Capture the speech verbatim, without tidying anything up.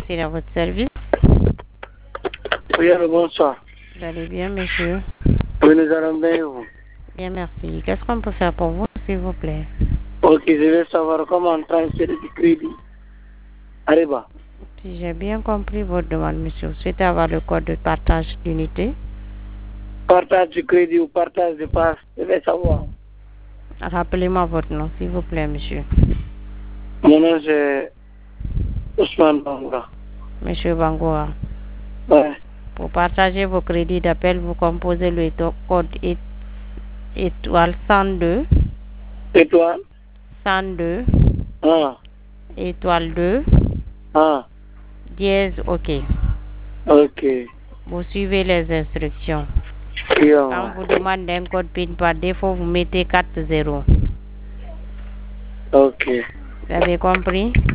c'est à votre service. Oui, alors bonsoir. Vous allez bien, monsieur? Oui, nous allons bien, vous. Bien, merci. Qu'est-ce qu'on peut faire pour vous, s'il vous plaît? Ok, je veux savoir comment transférer du crédit. Arriba. Si j'ai bien compris votre demande, monsieur, vous souhaitez avoir le code de partage d'unité. Partage du crédit ou partage de passe, je veux savoir. Rappelez-moi votre nom, s'il vous plaît, monsieur. Mon nom, c'est Ousmane Banga. Monsieur Bangoa. Ouais. Pour partager vos crédits d'appel, vous composez le to- code é- étoile cent deux, Étoile. cent deux, Ah. étoile deux, Ah. dièse, OK. Ok. Vous suivez les instructions. Yo. Quand on vous demande un code PIN par défaut, vous mettez quatre zéros. Ok. Vous avez compris?